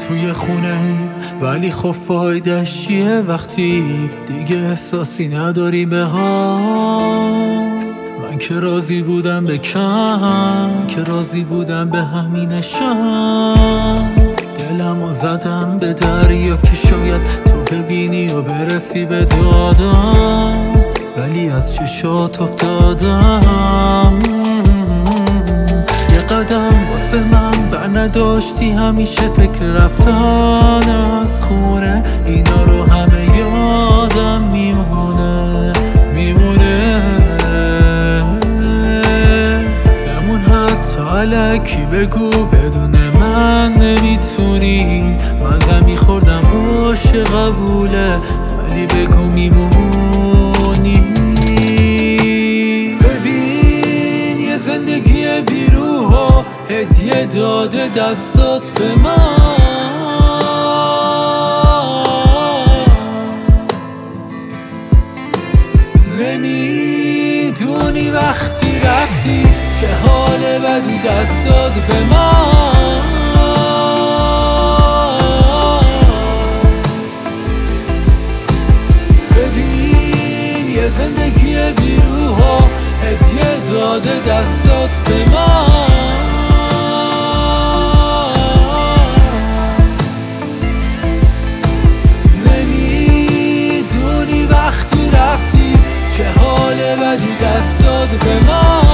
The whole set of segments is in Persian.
توی خونه ولی خب فایده‌اش چیه وقتی دیگه احساسی نداری به من که راضی بودم به کم، که راضی بودم به همینشم. دلمو زدم به دریا که شاید تو ببینی و برسی به دادم، ولی از چشات افتادم. یه قدم واسه من بر نداشتی، همیشه فکر رفتن از خونه اینا رو همه یادم میمونه. بمون حتی الکی بگو بدون من نمیتونی. من زمین خوردم باشه قبوله، ولی بگو میمونی. ببین یه زندگی بیروح و هدیه داده دستات به من. نمیدونی وقتی رفتی چه حال بدی دست داد به من. ببین یه زندگی بیروح و هدیه داده دستات به من. نمیدونی وقتی رفتی چه حال بدی دست داد به من.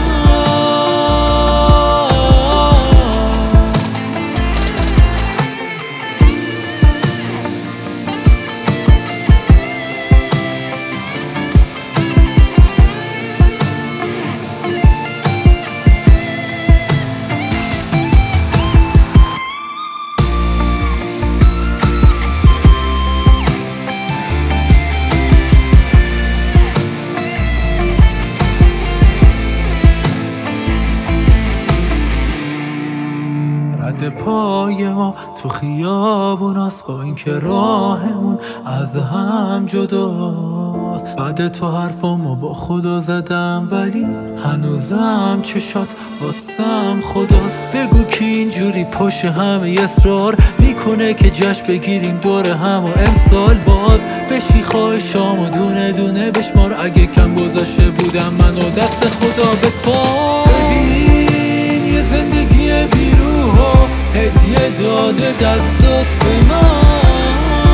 رد پای ما تو خیابوناست، با اینکه راهمون از هم جداست. بعد تو حرفامو با خدا زدم، ولی هنوزم چشات واسم خداست. بگو که اینجوری پشت همه اصرار میکنه که جشن بگیریم دور هم و امسال باز بشی خواهشامو دونه دونه بشمار. اگه کم گذاشته بودم منو دست خدا بسپار. ببین یه زندگی بیروح و هدیه داده دستات به من.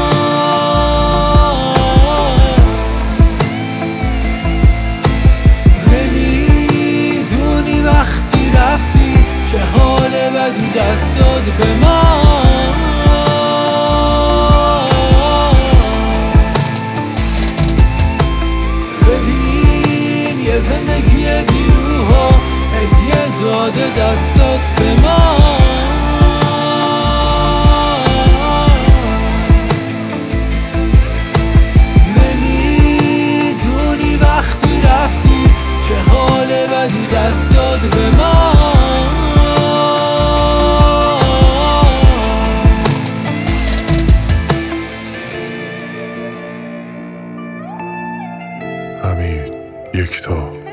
نمیدونی وقتی رفتی چه حال بدی دست داد به من. ببین یه زندگی بیروح و هدیه داده دستات به من. چه حال بدی دست داد به من. حمید یکتا